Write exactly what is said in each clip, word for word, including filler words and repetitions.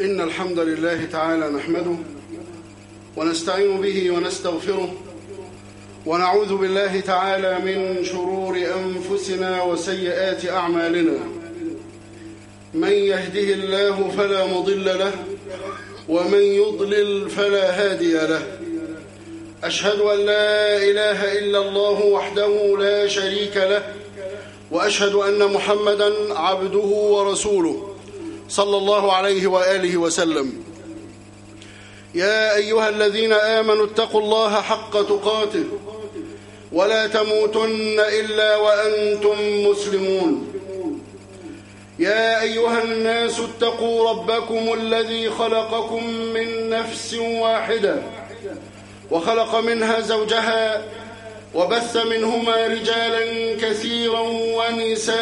إن الحمد لله تعالى نحمده ونستعين به ونستغفره ونعوذ بالله تعالى من شرور أنفسنا وسيئات أعمالنا. من يهده الله فلا مضل له ومن يضلل فلا هادي له. أشهد أن لا إله إلا الله وحده لا شريك له، وأشهد أن محمدًا عبده ورسوله صلى الله عليه وآله وسلم. يا أيها الذين آمنوا اتقوا الله حق تقاته ولا تموتن إلا وأنتم مسلمون. يا أيها الناس اتقوا ربكم الذي خلقكم من نفس واحدة وخلق منها زوجها وبث منهما رجالا كثيرا ونساء،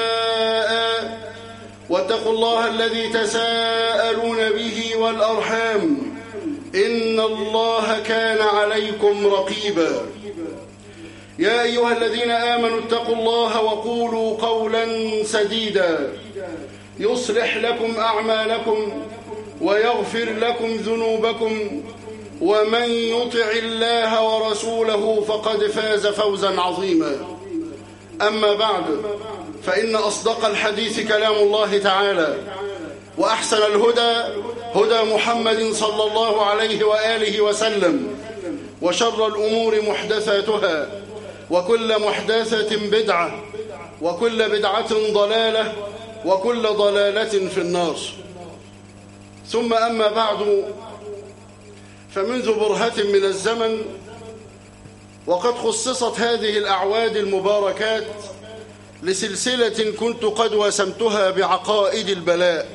واتقوا الله الذي تساءلون به والأرحام إن الله كان عليكم رقيبا. يا أيها الذين آمنوا اتقوا الله وقولوا قولا سديدا يصلح لكم أعمالكم ويغفر لكم ذنوبكم، ومن يطع الله ورسوله فقد فاز فوزا عظيما. أما بعد، فإن أصدق الحديث كلام الله تعالى، وأحسن الهدى هدى محمد صلى الله عليه وآله وسلم، وشر الأمور محدثاتها، وكل محدثة بدعة، وكل بدعة ضلالة، وكل ضلالة في النار. ثم أما بعد، فمنذ برهة من الزمن وقد خصصت هذه الأعواد المباركات لسلسلة كنت قد وسمتها بعقائد البلاء.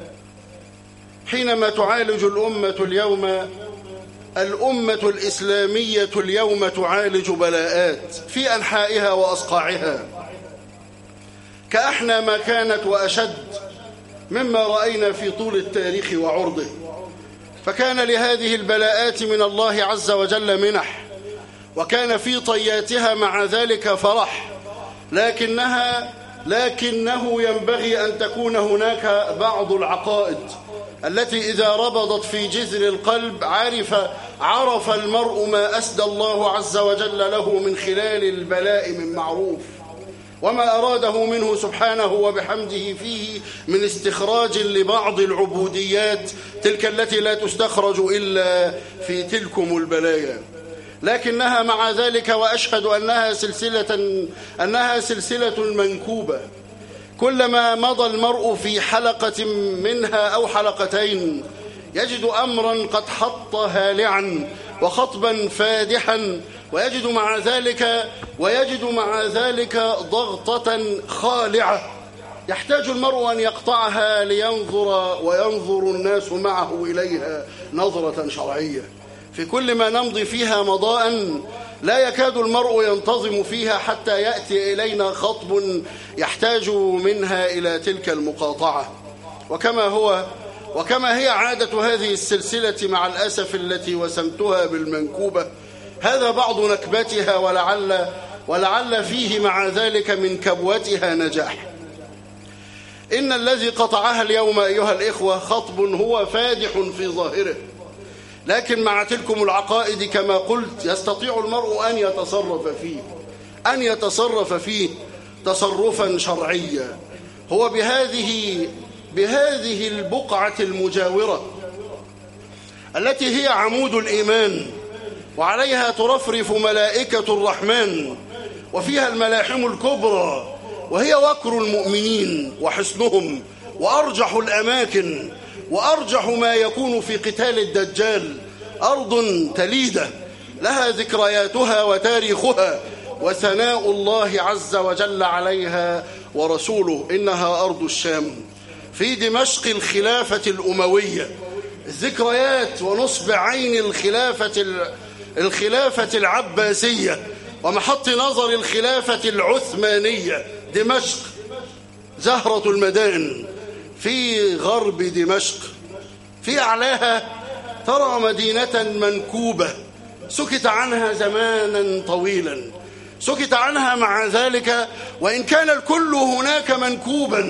حينما تعالج الأمة اليوم، الأمة الإسلامية اليوم تعالج بلاءات في أنحائها وأصقاعها كأحنى ما كانت وأشد مما رأينا في طول التاريخ وعرضه. فكان لهذه البلاءات من الله عز وجل منح، وكان في طياتها مع ذلك فرح، لكنها لكنه ينبغي أن تكون هناك بعض العقائد التي إذا ربضت في جذر القلب عرف عرف المرء ما أسدى الله عز وجل له من خلال البلاء من معروف، وما أراده منه سبحانه وبحمده فيه من استخراج لبعض العبوديات، تلك التي لا تستخرج إلا في تلكم البلايا. لكنها مع ذلك، وأشهد أنها سلسلة أنها سلسلة منكوبة، كلما مضى المرء في حلقة منها أو حلقتين يجد أمرا قد حط هالعا وخطبا فادحا، ويجد مع ذلك ويجد مع ذلك ضغطة خالعة يحتاج المرء أن يقطعها لينظر وينظر الناس معه إليها نظرة شرعية. في كل ما نمضي فيها مضاء لا يكاد المرء ينتظم فيها حتى يأتي إلينا خطب يحتاج منها إلى تلك المقاطعة. وكما هو وكما هي عادة هذه السلسلة مع الأسف التي وسمتها بالمنكوبة، هذا بعض نكبتها، ولعل ولعل فيه مع ذلك من كبوتها نجاح. إن الذي قطعها اليوم أيها الإخوة خطب هو فادح في ظاهره، لكن مع تلكم العقائد كما قلت يستطيع المرء أن يتصرف فيه أن يتصرف فيه تصرفا شرعيا. هو بهذه بهذه البقعة المجاورة التي هي عمود الإيمان، وعليها ترفرف ملائكة الرحمن، وفيها الملاحم الكبرى، وهي وكر المؤمنين وحصنهم، وأرجح الأماكن وأرجح ما يكون في قتال الدجال. أرض تليدة لها ذكرياتها وتاريخها وثناء الله عز وجل عليها ورسوله. إنها أرض الشام في دمشق الخلافة الأموية، الذكريات ونصب عين الخلافة الخلافة العباسية ومحط نظر الخلافة العثمانية. دمشق زهرة المدائن في غرب دمشق، في أعلاها ترى مدينة منكوبة سكت عنها زمانا طويلا، سكت عنها مع ذلك وإن كان الكل هناك منكوبا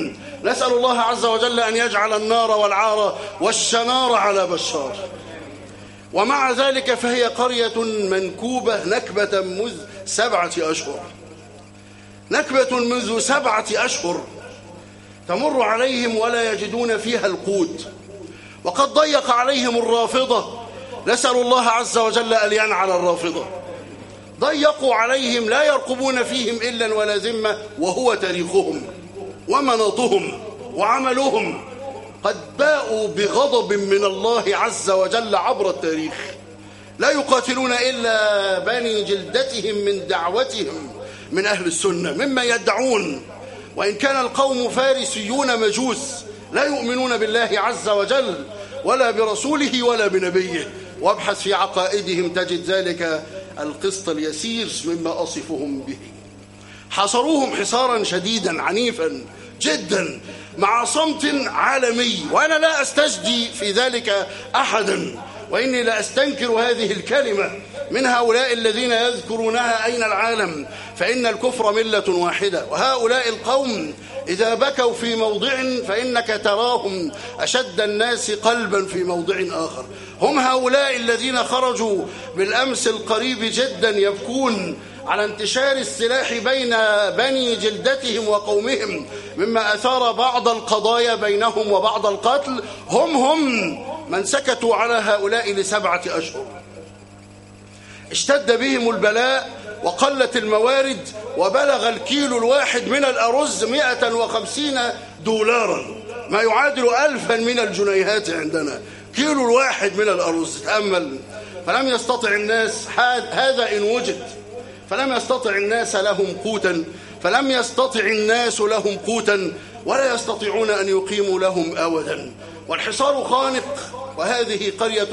نسأل الله عز وجل أن يجعل النار والعار والشنار على بشار. ومع ذلك فهي قرية منكوبة نكبة منذ سبعة أشهر، نكبة منذ سبعة أشهر تمر عليهم ولا يجدون فيها القوت، وقد ضيق عليهم الرافضة. نسأل الله عز وجل أن ينعل الرافضة. ضيقوا عليهم، لا يرقبون فيهم إلا ولا ذمة، وهو تاريخهم ومناطهم وعملهم. قد باءوا بغضب من الله عز وجل عبر التاريخ، لا يقاتلون إلا بني جلدتهم من دعوتهم من أهل السنة مما يدعون، وإن كان القوم فارسيون مجوس لا يؤمنون بالله عز وجل ولا برسوله ولا بنبيه. وابحث في عقائدهم تجد ذلك القسط اليسير مما أصفهم به. حصروهم حصارا شديدا عنيفا جدا مع صمت عالمي، وأنا لا أستجدي في ذلك أحدا، وإني لا أستنكر هذه الكلمة من هؤلاء الذين يذكرونها أين العالم، فإن الكفر ملة واحدة. وهؤلاء القوم إذا بكوا في موضع فإنك تراهم أشد الناس قلبا في موضع آخر. هم هؤلاء الذين خرجوا بالأمس القريب جدا يبكون على انتشار السلاح بين بني جلدتهم وقومهم مما أثار بعض القضايا بينهم وبعض القتل. هم هم من سكتوا على هؤلاء لسبعة أشهر. اشتد بهم البلاء وقلت الموارد، وبلغ الكيلو الواحد من الأرز مئة وخمسين دولارا، ما يعادل ألفا من الجنيهات عندنا. كيلو الواحد من الأرز، تأمل. فلم يستطع الناس، هذا إن وجد، فلم يستطع الناس لهم قوتا، فلم يستطع الناس لهم قوتا ولا يستطيعون أن يقيموا لهم أودا. والحصار خانق، وهذه قرية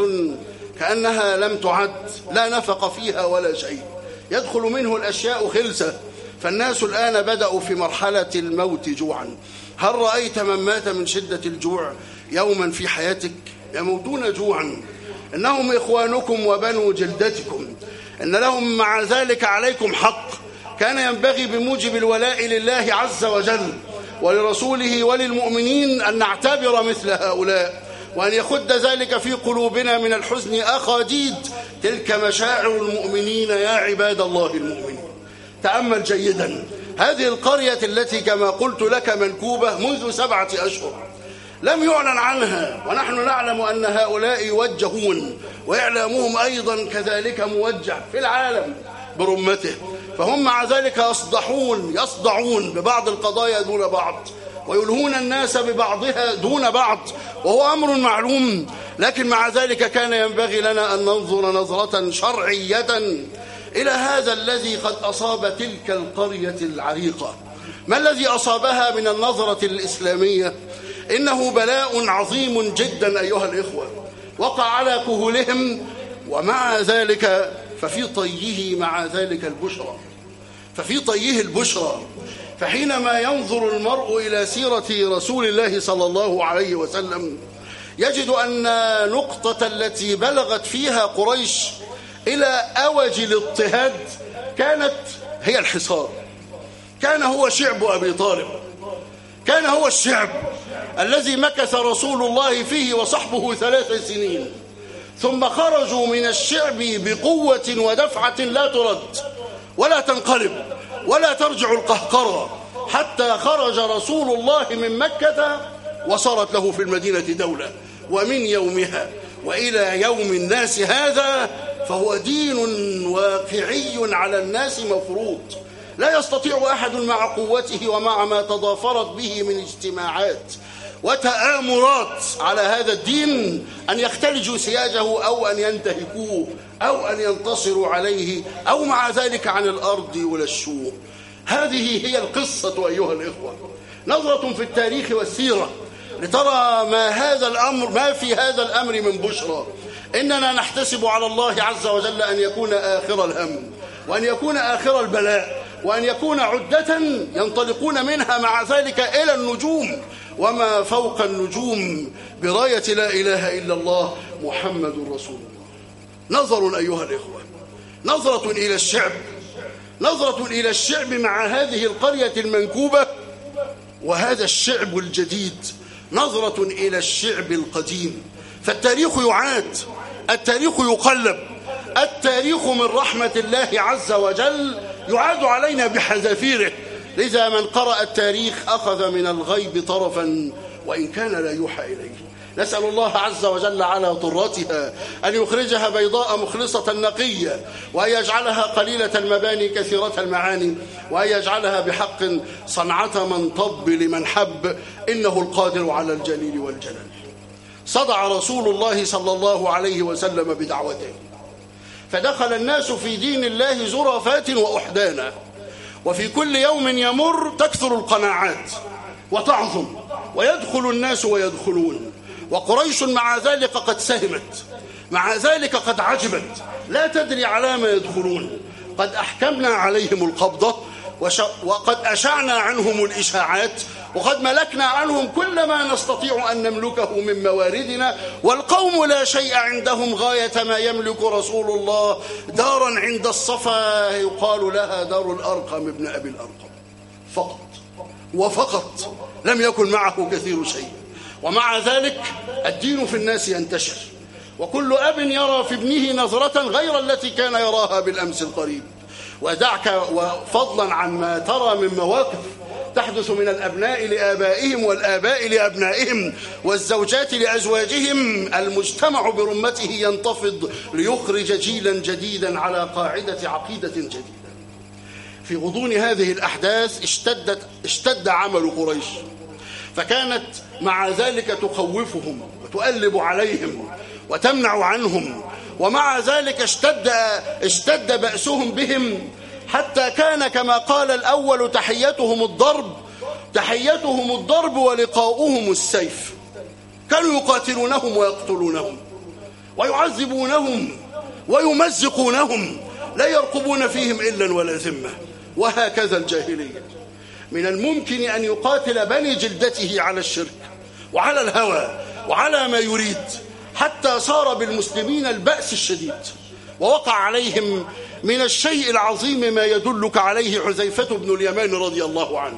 كأنها لم تعد، لا نفق فيها ولا شيء، يدخل منه الأشياء خلسة. فالناس الآن بدأوا في مرحلة الموت جوعا. هل رأيت من مات من شدة الجوع يوما في حياتك؟ يموتون جوعا. إنهم إخوانكم وبنو جلدتكم، إن لهم مع ذلك عليكم حق. كان ينبغي بموجب الولاء لله عز وجل ولرسوله وللمؤمنين أن نعتبر مثل هؤلاء، وأن يخد ذلك في قلوبنا من الحزن أخاديد. تلك مشاعر المؤمنين يا عباد الله المؤمنين. تأمل جيدا هذه القرية التي كما قلت لك منكوبة منذ سبعة أشهر، لم يعلن عنها، ونحن نعلم أن هؤلاء يوجهون، وإعلامهم أيضا كذلك موجه في العالم برمته. فهم مع ذلك يصدحون يصدعون ببعض القضايا دون بعض، ويلهون الناس ببعضها دون بعض، وهو أمر معلوم. لكن مع ذلك كان ينبغي لنا أن ننظر نظرة شرعية إلى هذا الذي قد أصاب تلك القرية العريقة. ما الذي أصابها من النظرة الإسلامية؟ إنه بلاء عظيم جدا أيها الإخوة، وقع على كهولهم. ومع ذلك ففي طيه مع ذلك البشرى، ففي طيه البشرى. فحينما ينظر المرء إلى سيرة رسول الله صلى الله عليه وسلم يجد أن نقطة التي بلغت فيها قريش إلى أوج الاضطهاد كانت هي الحصار. كان هو شعب أبي طالب، كان هو الشعب الذي مكث رسول الله فيه وصحبه ثلاث سنين، ثم خرجوا من الشعب بقوة ودفعة لا ترد ولا تنقلب ولا ترجع القهقرة، حتى خرج رسول الله من مكة وصارت له في المدينة دولة. ومن يومها وإلى يوم الناس هذا فهو دين واقعي على الناس مفروض. لا يستطيع أحد مع قوته ومع ما تضافرت به من اجتماعات وتآمرات على هذا الدين أن يختلجوا سياجه أو أن ينتهكوه أو أن ينتصروا عليه أو مع ذلك عن الأرض يلشوه. هذه هي القصة أيها الإخوة. نظرة في التاريخ والسيرة لترى ما هذا الأمر، ما في هذا الأمر من بشرى. إننا نحتسب على الله عز وجل أن يكون آخر الهم، وأن يكون آخر البلاء، وأن يكون عدة ينطلقون منها مع ذلك إلى النجوم وما فوق النجوم براية لا إله إلا الله محمد رسول الله. نظر أيها الإخوة، نظرة إلى الشعب، نظرة إلى الشعب مع هذه القرية المنكوبة وهذا الشعب الجديد نظرة إلى الشعب القديم. فالتاريخ يعاد، التاريخ يقلب، التاريخ من رحمة الله عز وجل يعاد علينا بحذافيره. لذا من قرأ التاريخ أخذ من الغيب طرفا وإن كان لا يوحى إليه. نسأل الله عز وجل على طرتها أن يخرجها بيضاء مخلصة نقية، وأن يجعلها قليلة المباني كثيرة المعاني، وأن يجعلها بحق صنعة من طب لمن حب، إنه القادر على الجليل والجلال. صدع رسول الله صلى الله عليه وسلم بدعوته، فدخل الناس في دين الله زرافات وأحدانا، وفي كل يوم يمر تكثر القناعات وتعظم، ويدخل الناس ويدخلون، وقريش مع ذلك قد سهمت، مع ذلك قد عجبت، لا تدري على ما يدخلون. قد أحكمنا عليهم القبضة، وقد أشعنا عنهم الإشاعات، وقد ملكنا عنهم كل ما نستطيع أن نملكه من مواردنا، والقوم لا شيء عندهم غاية ما يملك رسول الله دارا عند الصفا يقال لها دار الأرقم ابن أبي الأرقم فقط، وفقط، لم يكن معه كثير شيء. ومع ذلك الدين في الناس ينتشر، وكل أب يرى في ابنه نظرة غير التي كان يراها بالأمس القريب. ودعك وفضلا عن ما ترى من مواقف تحدث من الأبناء لآبائهم والآباء لأبنائهم والزوجات لأزواجهم، المجتمع برمته ينتفض ليخرج جيلا جديدا على قاعدة عقيدة جديدة. في غضون هذه الأحداث اشتدت اشتد عمل قريش، فكانت مع ذلك تخوفهم وتؤلب عليهم وتمنع عنهم، ومع ذلك اشتد اشتد بأسهم بهم، حتى كان كما قال الأول تحيتهم الضرب تحيتهم الضرب ولقاؤهم السيف. كانوا يقاتلونهم ويقتلونهم ويعذبونهم ويمزقونهم، لا يرقبون فيهم إلا ولا ذمة. وهكذا الجاهلية، من الممكن أن يقاتل بني جلدته على الشرك وعلى الهوى وعلى ما يريد، حتى صار بالمسلمين البأس الشديد، ووقع عليهم من الشيء العظيم ما يدلك عليه حذيفة بن اليمان رضي الله عنه.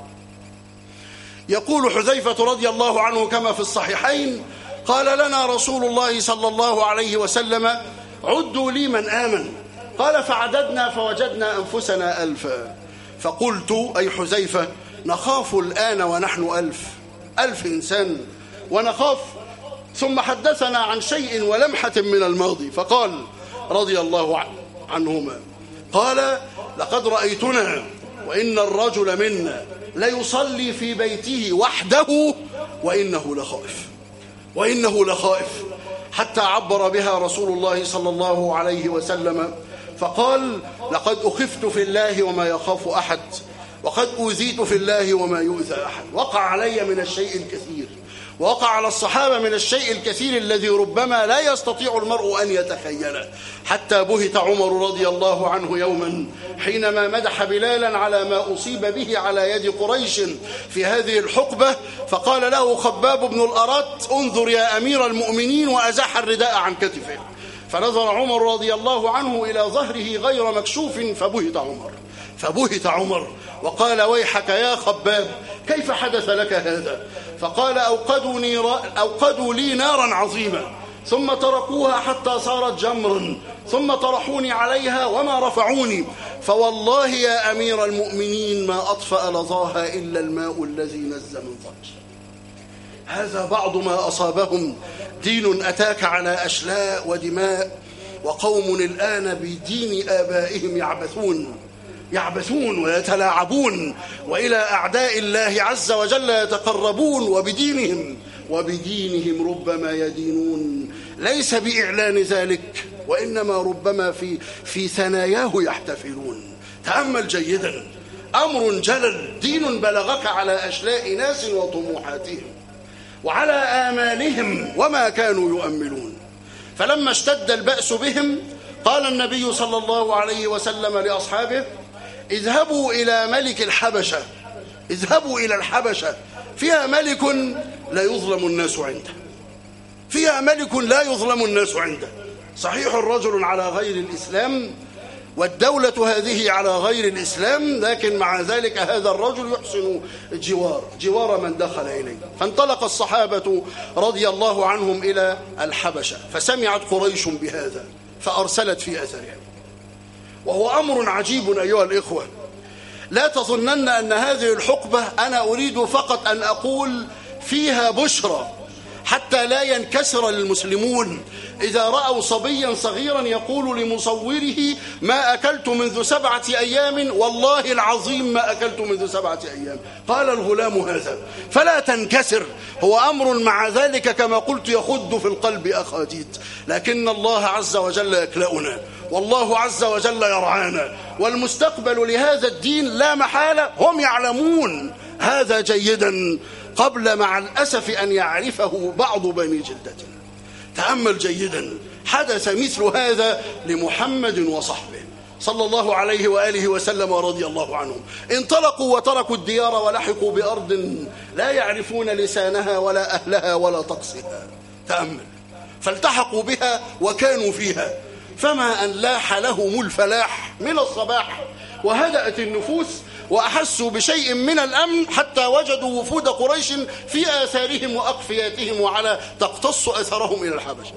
يقول حذيفة رضي الله عنه كما في الصحيحين: قال لنا رسول الله صلى الله عليه وسلم: عدوا لي من آمن. قال: فعددنا فوجدنا أنفسنا ألفا. فقلت أي حذيفة: نخاف الآن ونحن ألف ألف إنسان ونخاف. ثم حدثنا عن شيء ولمحة من الماضي، فقال رضي الله عنهما: قال: لقد رأيتنا وإن الرجل منا ليصلي في بيته وحده وإنه لخائف وإنه لخائف حتى عبر بها رسول الله صلى الله عليه وسلم فقال: لقد أخفت في الله وما يخاف أحد، وقد أوذيت في الله وما يؤذى أحد. وقع علي من الشيء الكثير، ووقع على الصحابة من الشيء الكثير الذي ربما لا يستطيع المرء أن يتخيله، حتى بهت عمر رضي الله عنه يوما حينما مدح بلالا على ما أصيب به على يد قريش في هذه الحقبة، فقال له خباب بن الأرت: انظر يا أمير المؤمنين، وأزاح الرداء عن كتفه. فنظر عمر رضي الله عنه إلى ظهره غير مكشوف، فبهت عمر فبهت عمر وقال: ويحك يا خباب، كيف حدث لك هذا؟ فقال: أوقدوا, نيرا أوقدوا لي نارا عظيمة، ثم تركوها حتى صارت جمرا، ثم طرحوني عليها وما رفعوني، فوالله يا أمير المؤمنين ما أطفأ لظاها إلا الماء الذي نزل من ضج. هذا بعض ما أصابهم. دين أتاك على أشلاء ودماء، وقوم الآن بدين آبائهم يعبثون يعبثون ويتلاعبون، وإلى أعداء الله عز وجل يتقربون، وبدينهم وبدينهم ربما يدينون، ليس بإعلان ذلك، وإنما ربما في في ثناياه يحتفلون. تأمل جيدا، أمر جلل، دين بلغك على أشلاء ناس وطموحاتهم وعلى آمالهم وما كانوا يؤملون. فلما اشتد البأس بهم قال النبي صلى الله عليه وسلم لأصحابه: اذهبوا إلى ملك الحبشة اذهبوا إلى الحبشة فيها ملك لا يظلم الناس عنده فيها ملك لا يظلم الناس عنده. صحيح الرجل على غير الإسلام والدولة هذه على غير الإسلام، لكن مع ذلك هذا الرجل يحسن الجوار جوار من دخل إليه. فانطلق الصحابة رضي الله عنهم إلى الحبشة، فسمعت قريش بهذا فأرسلت في أثرهم. وهو أمر عجيب أيها الإخوة، لا تظنن أن هذه الحقبة أنا أريد فقط أن أقول فيها بشرى حتى لا ينكسر المسلمون إذا رأوا صبيا صغيرا يقول لمصوره ما أكلت منذ سبعة أيام، والله العظيم ما أكلت منذ سبعة أيام، قال الغلام هذا، فلا تنكسر. هو أمر مع ذلك كما قلت يخد في القلب أخاديد، لكن الله عز وجل يكلأنا، والله عز وجل يرعانا، والمستقبل لهذا الدين لا محالة. هم يعلمون هذا جيدا قبل مع الأسف أن يعرفه بعض بني جلدتنا. تأمل جيدا، حدث مثل هذا لمحمد وصحبه صلى الله عليه وآله وسلم ورضي الله عنهم. انطلقوا وتركوا الديار ولحقوا بأرض لا يعرفون لسانها ولا أهلها ولا طقسها. تأمل، فالتحقوا بها وكانوا فيها، فما أن لاح لهم الفلاح من الصباح وهدأت النفوس وأحسوا بشيء من الأمن حتى وجدوا وفود قريش في آثارهم وأقفياتهم وعلى تقتص أثرهم إلى الحبشة.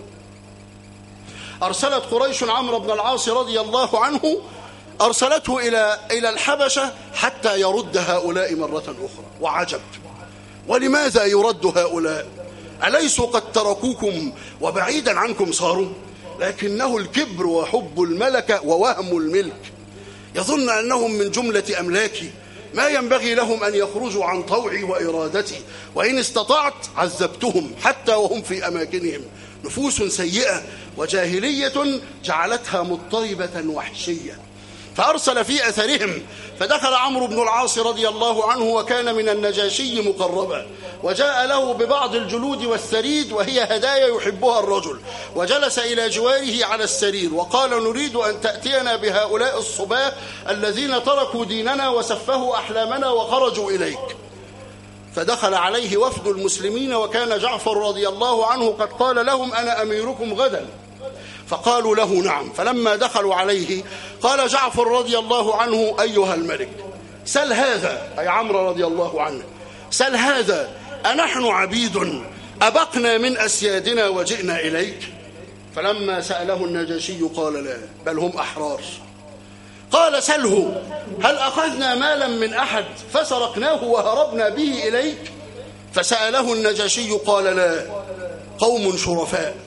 أرسلت قريش عمرو بن العاص رضي الله عنه، أرسلته إلى إلى الحبشة حتى يرد هؤلاء مرة أخرى. وعجب، ولماذا يرد هؤلاء؟ أليسوا قد تركوكم وبعيدا عنكم صاروا؟ لكنه الكبر وحب الملكة ووهم الملك، يظن أنهم من جملة أملاكي، ما ينبغي لهم أن يخرجوا عن طوعي وإرادتي، وإن استطعت عذبتهم حتى وهم في أماكنهم. نفوس سيئة وجاهلية جعلتها مضطربة وحشية. فأرسل في أثرهم، فدخل عمرو بن العاص رضي الله عنه وكان من النجاشي مقربا، وجاء له ببعض الجلود والثريد وهي هدايا يحبها الرجل، وجلس إلى جواره على السرير وقال نريد أن تأتينا بهؤلاء الصباه الذين تركوا ديننا وسفهوا أحلامنا وخرجوا إليك. فدخل عليه وفد المسلمين، وكان جعفر رضي الله عنه قد قال لهم أنا أميركم غدا، فقالوا له نعم. فلما دخلوا عليه قال جعفر رضي الله عنه أيها الملك سل هذا، أي عمرو رضي الله عنه، سل هذا أنحن عبيد أبقنا من أسيادنا وجئنا إليك؟ فلما سأله النجاشي قال لا، بل هم أحرار. قال سله هل أخذنا مالا من أحد فسرقناه وهربنا به إليك؟ فسأله النجاشي قال لا، قوم شرفاء.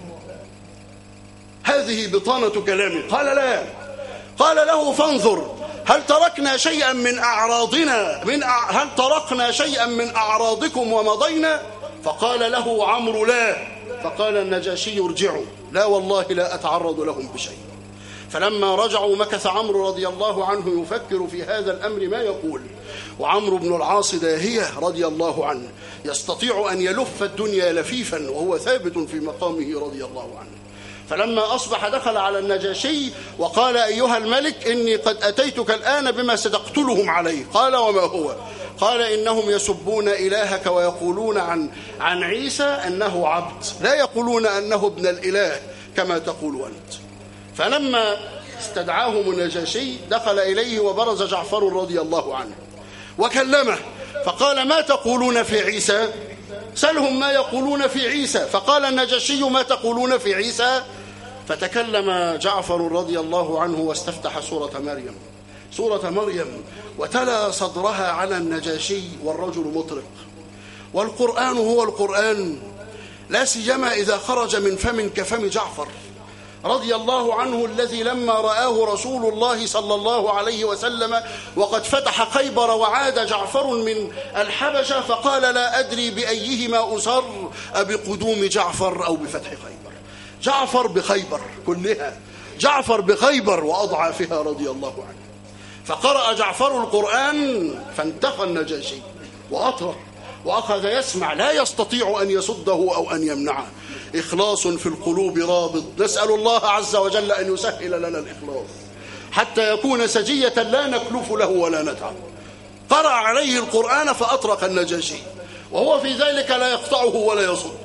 هذه بطانة كلامه. قال لا. قال له فانظر هل تركنا شيئا من أعراضنا من أع... هل تركنا شيئا من أعراضكم ومضينا؟ فقال له عمرو لا. فقال النجاشي ارجعوا، لا والله لا أتعرض لهم بشيء. فلما رجعوا مكث عمرو رضي الله عنه يفكر في هذا الأمر ما يقول، وعمرو بن العاص داهية رضي الله عنه يستطيع أن يلف الدنيا لفيفا وهو ثابت في مقامه رضي الله عنه. فلما أصبح دخل على النجاشي وقال أيها الملك إني قد أتيتك الآن بما ستقتلهم عليه. قال وما هو؟ قال إنهم يسبون إلهك ويقولون عن عن عيسى أنه عبد، لا يقولون أنه ابن الإله كما تقول أنت. فلما استدعاهم النجاشي دخل إليه وبرز جعفر رضي الله عنه وكلمه، فقال ما تقولون في عيسى؟ سلهم ما يقولون في عيسى. فقال النجاشي ما تقولون في عيسى؟ فتكلم جعفر رضي الله عنه واستفتح سورة مريم سورة مريم وتلا صدرها على النجاشي والرجل مطرق. والقرآن هو القرآن، لا سيما إذا خرج من فم كفم جعفر رضي الله عنه، الذي لما رآه رسول الله صلى الله عليه وسلم وقد فتح خيبر وعاد جعفر من الحبشة فقال لا أدري بأيهما أسر، أبقدوم جعفر أو بفتح خيبر. جعفر بخيبر كلها، جعفر بخيبر وأضعافها رضي الله عنه. فقرأ جعفر القرآن فانتقى النجاشي وأطرق وأخذ يسمع، لا يستطيع أن يصده أو أن يمنعه. إخلاص في القلوب رابط، نسأل الله عز وجل أن يسهل لنا الإخلاص حتى يكون سجية لا نكلف له ولا نتعب. قرأ عليه القرآن فأطرق النجاشي وهو في ذلك لا يقطعه ولا يصد،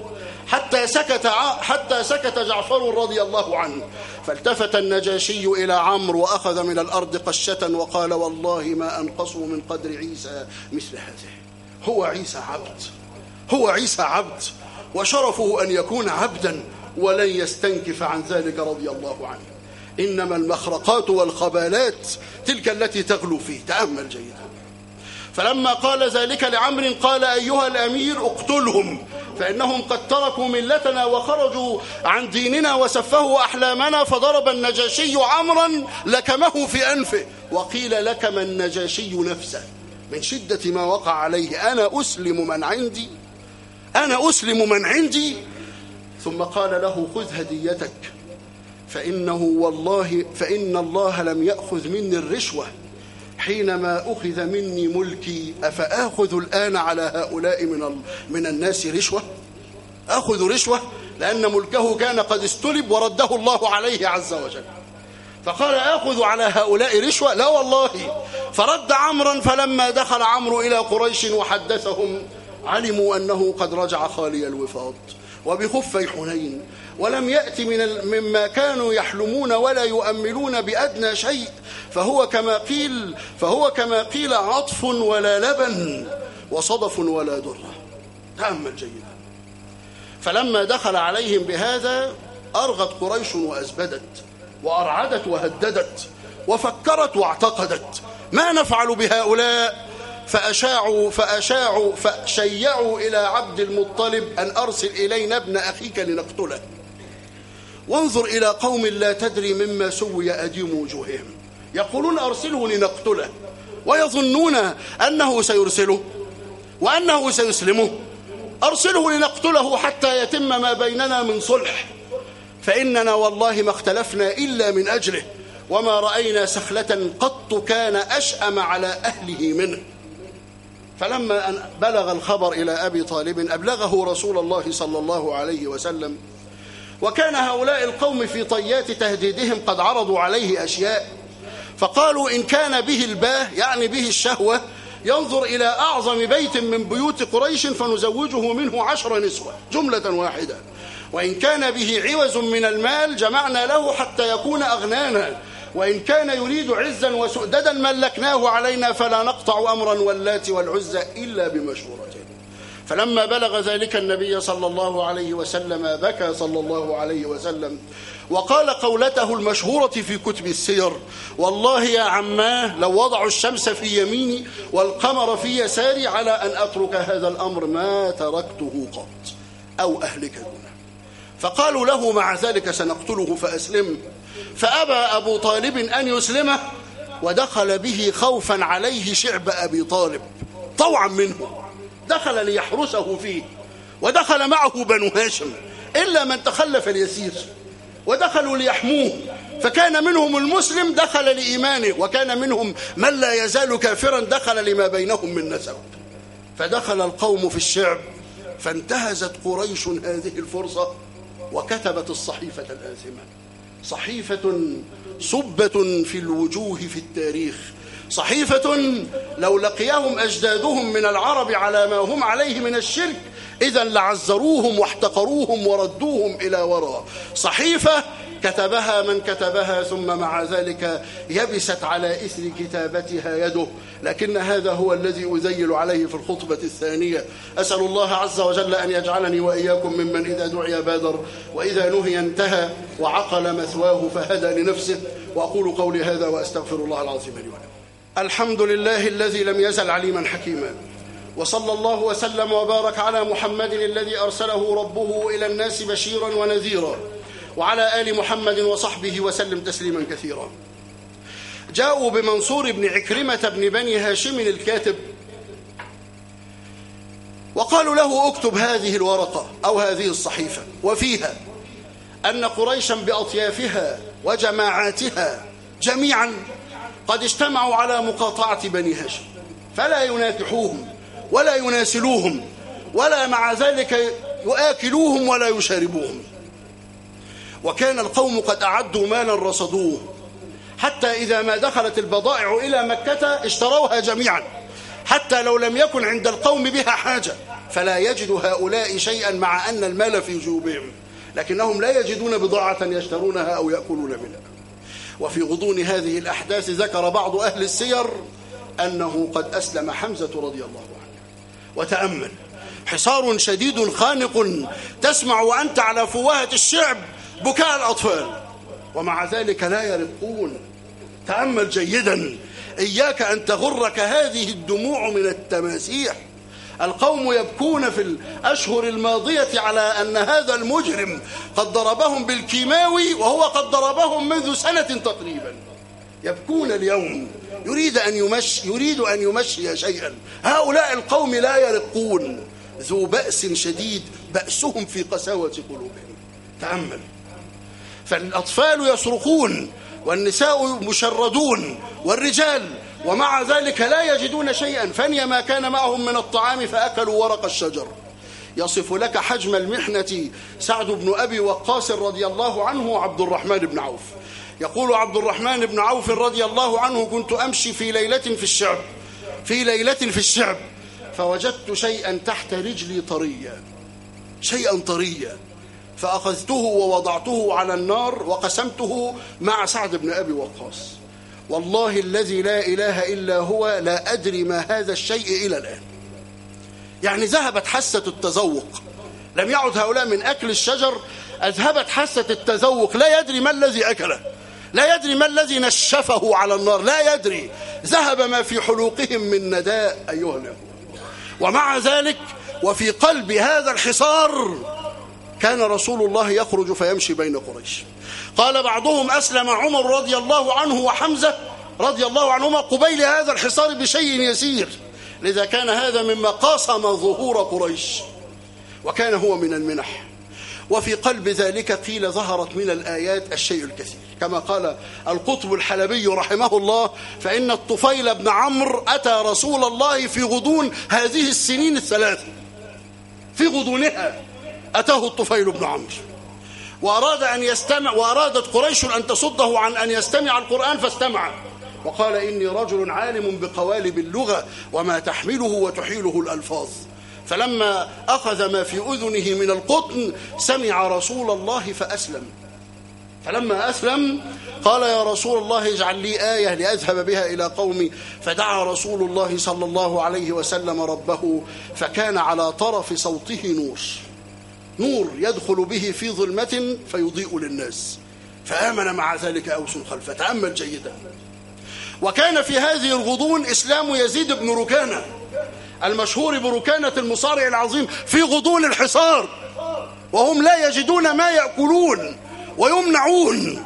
حتى سكت حتى سكت جعفر رضي الله عنه. فالتفت النجاشي إلى عمرو وأخذ من الأرض قشة وقال: والله ما أنقصوا من قدر عيسى مثل هذه. هو عيسى عبد، هو عيسى عبد، وشرفه أن يكون عبدا، ولن يستنكف عن ذلك رضي الله عنه. إنما المخرقات والخبالات تلك التي تغلو فيه. تأمل جيدا. فلما قال ذلك لعمرو قال: أيها الأمير اقتلهم، فإنهم قد تركوا ملتنا وخرجوا عن ديننا وسفهوا أحلامنا. فضرب النجاشي عمرا لكمه في أنفه، وقيل لكم النجاشي نفسه من شدة ما وقع عليه. أنا أسلم من عندي، أنا أسلم من عندي. ثم قال له: خذ هديتك، فإنه والله فإن الله لم يأخذ مني الرشوة حينما أخذ مني ملكي، أفآخذ الآن على هؤلاء من من الناس رشوة؟ أخذ رشوة لأن ملكه كان قد استلب ورده الله عليه عز وجل. فقال: آخذ على هؤلاء رشوة؟ لا والله. فرد عمرا. فلما دخل عمرو إلى قريش وحدثهم علموا أنه قد رجع خالي الوفاض وبخفي حنين، ولم يأت من مما كانوا يحلمون ولا يؤملون بأدنى شيء، فهو كما قيل فهو كما قيل عطف ولا لبن وصدف ولا درة. تأمل جيدا. فلما دخل عليهم بهذا أرغت قريش وأزبدت وأرعدت وهددت وفكرت واعتقدت: ما نفعل بهؤلاء؟ فأشاعوا فأشاعوا فشيعوا إلى عبد المطلب أن أرسل إلينا ابن أخيك لنقتله، وانظر إلى قوم لا تدري مما سوي أديم وجوههم، يقولون أرسله لنقتله ويظنون أنه سيرسله وأنه سيسلمه. أرسله لنقتله حتى يتم ما بيننا من صلح، فإننا والله ما اختلفنا إلا من أجله، وما رأينا سخلة قط كان أشأم على أهله منه. فلما أن بلغ الخبر إلى أبي طالب أبلغه رسول الله صلى الله عليه وسلم، وكان هؤلاء القوم في طيات تهديدهم قد عرضوا عليه أشياء، فقالوا: إن كان به الباه يعني به الشهوة ينظر إلى أعظم بيت من بيوت قريش فنزوجه منه عشر نسوة جملة واحدة، وإن كان به عوز من المال جمعنا له حتى يكون أغنانا، وإن كان يريد عزا وسؤددا ملكناه علينا فلا نقطع أمرا واللات والعزى إلا بمشورته. فلما بلغ ذلك النبي صلى الله عليه وسلم بكى صلى الله عليه وسلم وقال قولته المشهورة في كتب السير: والله يا عماه لو وضعوا الشمس في يميني والقمر في يساري على أن أترك هذا الأمر ما تركته قط أو أهلك دونه. فقالوا له: مع ذلك سنقتله فأسلم. فأبى أبو طالب أن يسلمه، ودخل به خوفا عليه شعب أبي طالب طوعا منه، دخل ليحرسه فيه، ودخل معه بنو هاشم إلا من تخلف اليسير، ودخلوا ليحموه، فكان منهم المسلم دخل لإيمانه، وكان منهم من لا يزال كافرا دخل لما بينهم من نسب. فدخل القوم في الشعب، فانتهزت قريش هذه الفرصة وكتبت الصحيفة الآثمة، صحيفة صبة في الوجوه في التاريخ، صحيفة لو لقيهم أجدادهم من العرب على ما هم عليه من الشرك إذا لعزروهم واحتقروهم وردوهم إلى وراء. صحيفة كتبها من كتبها ثم مع ذلك يبست على إثر كتابتها يده، لكن هذا هو الذي أذيل عليه في الخطبة الثانية. أسأل الله عز وجل أن يجعلني وإياكم ممن إذا دعي بادر وإذا نهي انتهى وعقل مثواه فهدى لنفسه. وأقول قولي هذا وأستغفر الله العظيم لي ولكم. الحمد لله الذي لم يزل عليما حكيما، وصلى الله وسلم وبارك على محمد الذي أرسله ربه إلى الناس بشيرا ونذيرا، وعلى آل محمد وصحبه وسلم تسليما كثيرا. جاءوا بمنصور بن عكرمة بن بني هاشم الكاتب وقالوا له: اكتب هذه الورقة أو هذه الصحيفة وفيها أن قريشا بأطيافها وجماعاتها جميعا قد اجتمعوا على مقاطعة بني هاشم، فلا يناكحوهم ولا يناسلوهم ولا مع ذلك يؤكلوهم ولا يشاربوهم. وكان القوم قد أعدوا مالا رصدوه، حتى إذا ما دخلت البضائع إلى مكة اشتروها جميعا، حتى لو لم يكن عند القوم بها حاجة، فلا يجد هؤلاء شيئا مع أن المال في جيوبهم، لكنهم لا يجدون بضاعة يشترونها أو يأكلون منها. وفي غضون هذه الأحداث ذكر بعض أهل السير أنه قد أسلم حمزة رضي الله عنه. وتأمل، حصار شديد خانق، تسمع وأنت على فوهة الشعب بكاء الأطفال، ومع ذلك لا يرقون. تأمل جيدا، إياك أن تغرك هذه الدموع من التماسيح. القوم يبكون في الأشهر الماضية على أن هذا المجرم قد ضربهم بالكيماوي، وهو قد ضربهم منذ سنة تقريبا. يبكون اليوم، يريد أن يمشي, يريد أن يمشي شيئا. هؤلاء القوم لا يرقون، ذو بأس شديد، بأسهم في قساوة قلوبهم. تأمل، فالأطفال يصرخون والنساء مشردون والرجال، ومع ذلك لا يجدون شيئا. فني ما كان معهم من الطعام فأكلوا ورق الشجر. يصف لك حجم المحنة سعد بن أبي وقاص رضي الله عنه وعبد الرحمن بن عوف. يقول عبد الرحمن بن عوف رضي الله عنه: كنت أمشي في ليلة في الشعب في ليلة في الشعب فوجدت شيئا تحت رجلي طريا، شيئا طريا، فأخذته ووضعته على النار وقسمته مع سعد بن أبي وقاص. والله الذي لا إله إلا هو لا أدري ما هذا الشيء إلى الآن. يعني ذهبت حاسة التذوق، لم يعد هؤلاء من أكل الشجر، أذهبت حاسة التذوق، لا يدري ما الذي أكله، لا يدري ما الذي نشفه على النار، لا يدري، ذهب ما في حلوقهم من نداء أيها الأخوة. ومع ذلك وفي قلب هذا الحصار كان رسول الله يخرج فيمشي بين قريش. قال بعضهم: أسلم عمر رضي الله عنه وحمزة رضي الله عنهما قبيل هذا الحصار بشيء يسير، لذا كان هذا مما قاصم ظهور قريش، وكان هو من المنح. وفي قلب ذلك قيل ظهرت من الآيات الشيء الكثير، كما قال القطب الحلبي رحمه الله: فإن الطفيل بن عمرو أتى رسول الله في غضون هذه السنين الثلاث، في غضونها أتاه الطفيل بن عمرو وأراد أن يستمع، وأرادت قريش أن تصده عن أن يستمع القرآن فاستمع، وقال: إني رجل عالم بقوالب اللغة وما تحمله وتحيله الألفاظ. فلما أخذ ما في أذنه من القطن سمع رسول الله فأسلم. فلما أسلم قال: يا رسول الله اجعل لي آية لأذهب بها إلى قومي. فدعا رسول الله صلى الله عليه وسلم ربه، فكان على طرف صوته نور، نور يدخل به في ظلمة فيضيء للناس، فآمن مع ذلك أوس خلفه. تأمل جيدا. وكان في هذه الغضون إسلام يزيد بن ركانة المشهور بركانة المصارع العظيم في غضون الحصار، وهم لا يجدون ما يأكلون ويمنعون.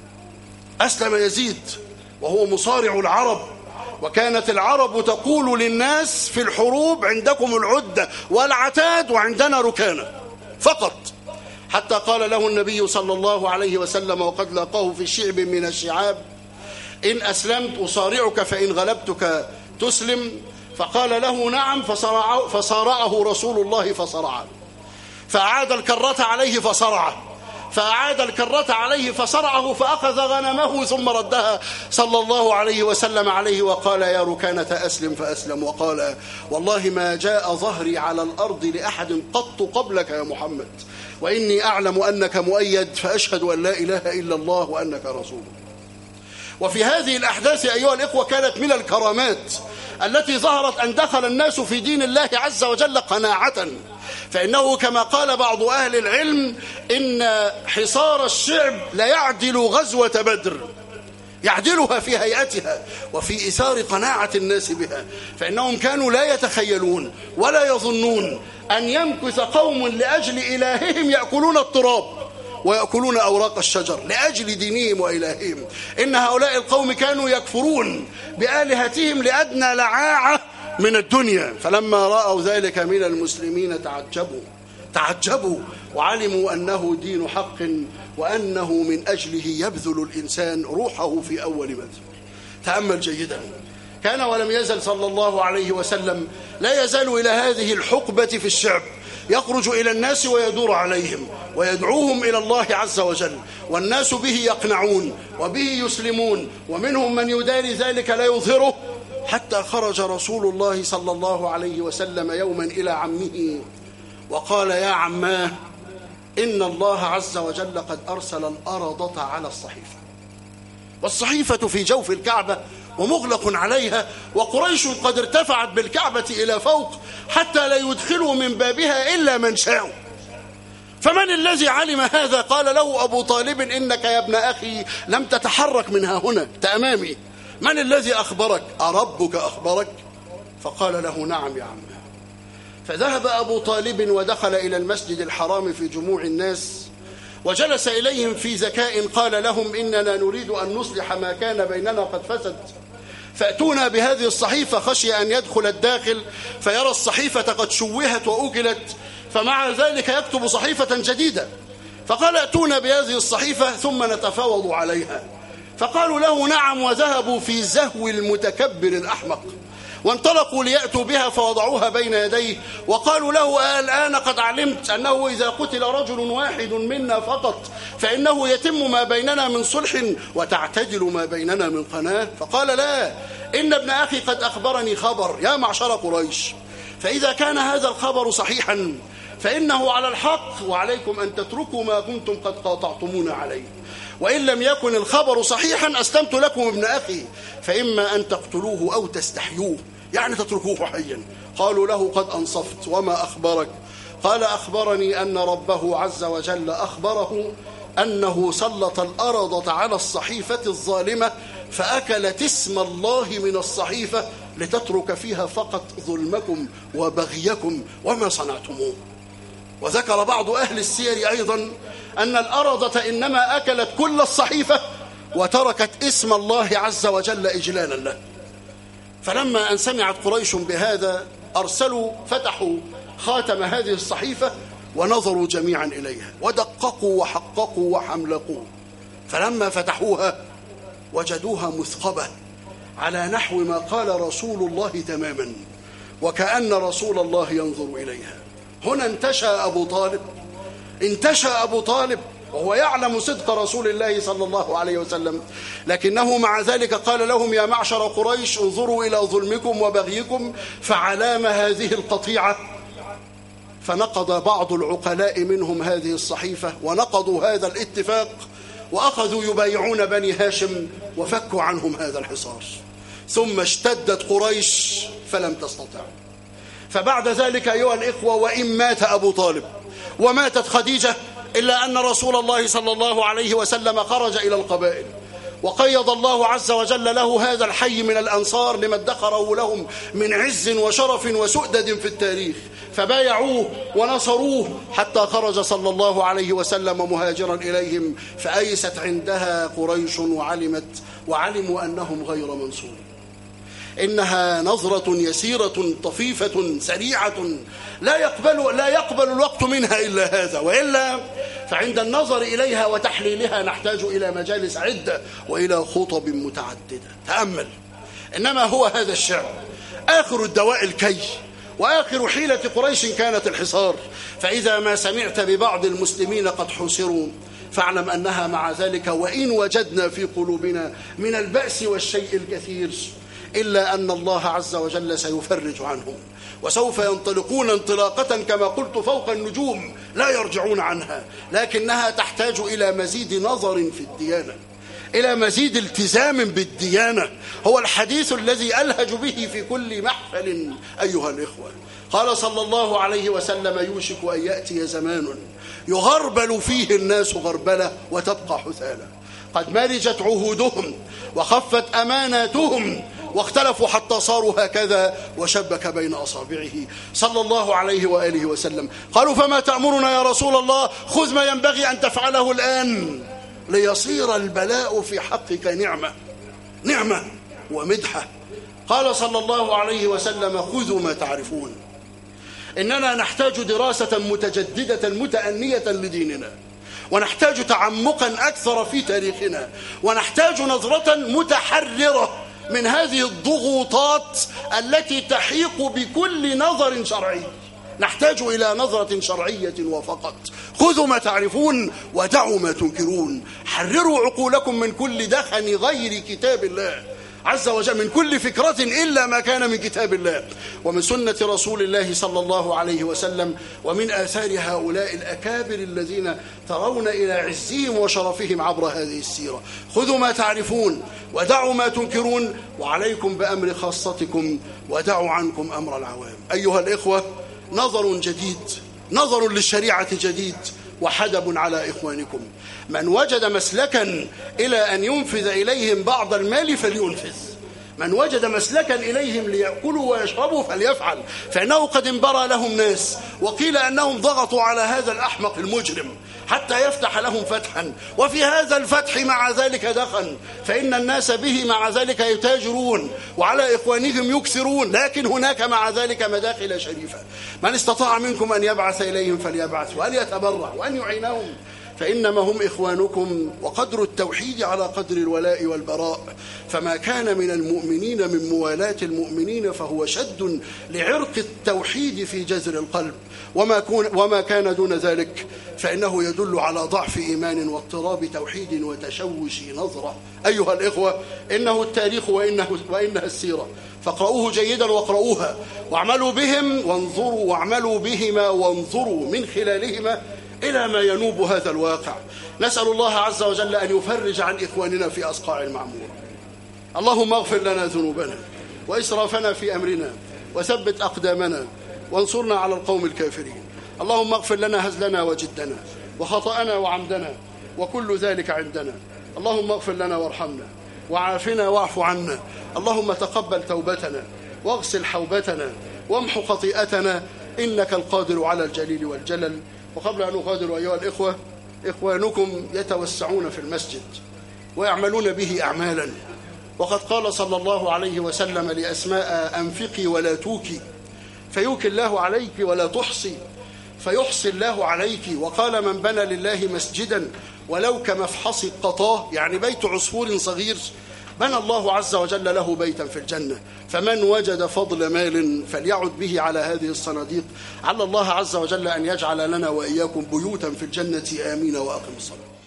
أسلم يزيد وهو مصارع العرب، وكانت العرب تقول للناس في الحروب: عندكم العدة والعتاد وعندنا ركانة فقط، حتى قال له النبي صلى الله عليه وسلم وقد لاقاه في شعب من الشعاب: إن أسلمت أصارعك فإن غلبتك تسلم. فقال له: نعم. فصارعه, فصارعه رسول الله فصرعه، فأعاد الكرة عليه فصرعه، فأعاد الكرة عليه فصرعه، فأخذ غنمه ثم ردها صلى الله عليه وسلم عليه وقال: يا ركانة أسلم، فأسلم. وقال: والله ما جاء ظهري على الأرض لأحد قط قبلك يا محمد، وإني أعلم أنك مؤيد، فأشهد أن لا إله إلا الله وأنك رسول. وفي هذه الأحداث أيها الإخوة كانت من الكرامات التي ظهرت أن دخل الناس في دين الله عز وجل قناعة. فإنه كما قال بعض أهل العلم: إن حصار الشعب لا يعدل غزوة بدر، يعدلها في هيئتها وفي إثار قناعة الناس بها. فإنهم كانوا لا يتخيلون ولا يظنون أن يمكث قوم لأجل إلههم يأكلون التراب ويأكلون أوراق الشجر لأجل دينهم وإلههم. إن هؤلاء القوم كانوا يكفرون بآلهتهم لأدنى لعاعة من الدنيا. فلما رأوا ذلك من المسلمين تعجبوا تعجبوا وعلموا أنه دين حق، وأنه من أجله يبذل الإنسان روحه في أول بذل. تأمل جيدا. كان ولم يزل صلى الله عليه وسلم لا يزال إلى هذه الحقبة في الشعب، يخرج إلى الناس ويدور عليهم ويدعوهم إلى الله عز وجل، والناس به يقنعون وبه يسلمون، ومنهم من يداري ذلك لا يظهره حتى خرج رسول الله صلى الله عليه وسلم يوما إلى عمه وقال: يا عماه، إن الله عز وجل قد أرسل الأرضة على الصحيفة، والصحيفة في جوف الكعبة ومغلق عليها، وقريش قد ارتفعت بالكعبة إلى فوق حتى لا يدخلوا من بابها إلا من شاءوا. فمن الذي علم هذا؟ قال له أبو طالب: إنك يا ابن أخي لم تتحرك منها هنا أمامي، من الذي أخبرك؟ أربك أخبرك؟ فقال له: نعم يا عم. فذهب أبو طالب ودخل إلى المسجد الحرام في جموع الناس، وجلس إليهم في ذكاء، قال لهم: إننا نريد أن نصلح ما كان بيننا قد فسد، فأتونا بهذه الصحيفة، خشي أن يدخل الداخل فيرى الصحيفة قد شوهت وأجلت، فمع ذلك يكتب صحيفة جديدة. فقال: أتونا بهذه الصحيفة ثم نتفاوض عليها. فقالوا له: نعم، وذهبوا في زهو المتكبر الأحمق، وانطلقوا ليأتوا بها فوضعوها بين يديه، وقالوا له: الآن قد علمت أنه إذا قتل رجل واحد منا فقط فإنه يتم ما بيننا من صلح وتعتدل ما بيننا من قناة. فقال: لا، إن ابن أخي قد أخبرني خبر يا معشر قريش، فإذا كان هذا الخبر صحيحا فإنه على الحق، وعليكم أن تتركوا ما كنتم قد قاطعتمون عليه، وإن لم يكن الخبر صحيحا أسلمت لكم ابن أخي، فإما أن تقتلوه أو تستحيوه، يعني تتركوه حيا. قالوا له: قد أنصفت، وما أخبرك؟ قال: أخبرني أن ربه عز وجل أخبره أنه سلط الأرض على الصحيفة الظالمة فأكلت اسم الله من الصحيفة لتترك فيها فقط ظلمكم وبغيكم وما صنعتموه. وذكر بعض أهل السير أيضا أن الأرضة إنما أكلت كل الصحيفة وتركت اسم الله عز وجل إجلالا له. فلما أن سمعت قريش بهذا أرسلوا فتحوا خاتم هذه الصحيفة ونظروا جميعا إليها ودققوا وحققوا وحملقوا، فلما فتحوها وجدوها مثقبة على نحو ما قال رسول الله تماما، وكأن رسول الله ينظر إليها. هنا انتشى أبو طالب انتشى أبو طالب وهو يعلم صدق رسول الله صلى الله عليه وسلم، لكنه مع ذلك قال لهم: يا معشر قريش، انظروا إلى ظلمكم وبغيكم، فعلام هذه القطيعة؟ فنقض بعض العقلاء منهم هذه الصحيفة ونقضوا هذا الاتفاق، وأخذوا يبايعون بني هاشم وفكوا عنهم هذا الحصار. ثم اشتدت قريش فلم تستطع. فبعد ذلك أيها الإخوة، وإن مات أبو طالب وماتت خديجة، إلا أن رسول الله صلى الله عليه وسلم خرج إلى القبائل، وقيض الله عز وجل له هذا الحي من الأنصار لما ادخره لهم من عز وشرف وسؤدد في التاريخ، فبايعوه ونصروه حتى خرج صلى الله عليه وسلم مهاجرا إليهم، فأيست عندها قريش وعلمت وعلموا أنهم غير منصورين. إنها نظرة يسيرة طفيفة سريعة لا يقبل, لا يقبل الوقت منها إلا هذا، وإلا فعند النظر إليها وتحليلها نحتاج إلى مجالس عدة وإلى خطب متعددة. تأمل، إنما هو هذا الشعر آخر الدواء الكي، وآخر حيلة قريش كانت الحصار. فإذا ما سمعت ببعض المسلمين قد حصروا فاعلم أنها مع ذلك وإن وجدنا في قلوبنا من البأس والشيء الكثير إلا أن الله عز وجل سيفرج عنهم، وسوف ينطلقون انطلاقة كما قلت فوق النجوم لا يرجعون عنها، لكنها تحتاج إلى مزيد نظر في الديانة، إلى مزيد التزام بالديانة. هو الحديث الذي ألهج به في كل محفل أيها الإخوة. قال صلى الله عليه وسلم: يوشك أن يأتي زمان يغربل فيه الناس غربلة وتبقى حثالة، قد مرجت عهودهم وخفت أماناتهم واختلفوا حتى صاروا هكذا وشبك بين أصابعه صلى الله عليه وآله وسلم. قالوا: فما تأمرنا يا رسول الله؟ خذ ما ينبغي أن تفعله الآن ليصير البلاء في حقك نعمة نعمة ومدحة. قال صلى الله عليه وسلم: خذوا ما تعرفون. إننا نحتاج دراسة متجددة متأنية لديننا، ونحتاج تعمقا أكثر في تاريخنا، ونحتاج نظرة متحررة من هذه الضغوطات التي تحيق بكل نظر شرعي. نحتاج إلى نظرة شرعية وفقط. خذوا ما تعرفون ودعوا ما تنكرون. حرروا عقولكم من كل دخن غير كتاب الله. عز وجل من كل فكرة إلا ما كان من كتاب الله ومن سنة رسول الله صلى الله عليه وسلم، ومن آثار هؤلاء الأكابر الذين ترون إلى عزهم وشرفهم عبر هذه السيرة. خذوا ما تعرفون ودعوا ما تنكرون، وعليكم بأمر خاصتكم ودعوا عنكم أمر العوام. أيها الإخوة، نظر جديد، نظر للشريعة جديد، وحدب على إخوانكم. من وجد مسلكا إلى أن ينفذ إليهم بعض المال فلينفذ، من وجد مسلكا إليهم ليأكلوا ويشربوا فليفعل، فإنه قد انبرى لهم ناس وقيل أنهم ضغطوا على هذا الأحمق المجرم حتى يفتح لهم فتحا، وفي هذا الفتح مع ذلك دخن، فإن الناس به مع ذلك يتاجرون وعلى إخوانهم يكثرون، لكن هناك مع ذلك مداخل شريفة. من استطاع منكم أن يبعث إليهم فليبعث، وأن يتبرع وأن يعينهم، فإنما هم إخوانكم، وقدر التوحيد على قدر الولاء والبراء، فما كان من المؤمنين من موالاة المؤمنين فهو شد لعرق التوحيد في جذر القلب، وما, وما كان دون ذلك فإنه يدل على ضعف إيمان واضطراب توحيد وتشوش نظرة. أيها الإخوة، إنه التاريخ وإنه وإنها السيرة، فاقرؤوه جيدا واقرؤوها واعملوا بهم وانظروا واعملوا بهما وانظروا من خلالهما إلى ما ينوب هذا الواقع. نسأل الله عز وجل أن يفرج عن إخواننا في أصقاع المعمورة. اللهم اغفر لنا ذنوبنا وإسرافنا في أمرنا وثبت أقدامنا وانصرنا على القوم الكافرين. اللهم اغفر لنا هزلنا وجدنا وخطأنا وعمدنا وكل ذلك عندنا. اللهم اغفر لنا وارحمنا وعافنا واعف عنا. اللهم تقبل توبتنا واغسل حوبتنا وامحو خطيئتنا، إنك القادر على الجليل والجلل. وقبل أن أغادر أيها الإخوة، إخوانكم يتوسعون في المسجد ويعملون به أعمالا، وقد قال صلى الله عليه وسلم لأسماء: أنفقي ولا توكي فيوكي الله عليك ولا تحصي فيحصي الله عليك. وقال: من بنى لله مسجدا ولو كمفحص قطاه، يعني بيت عصفور صغير، بنى الله عز وجل له بيتا في الجنة. فمن وجد فضل مال فليعد به على هذه الصناديق، على الله عز وجل أن يجعل لنا وإياكم بيوتا في الجنة. آمين. وأقم الصلاة.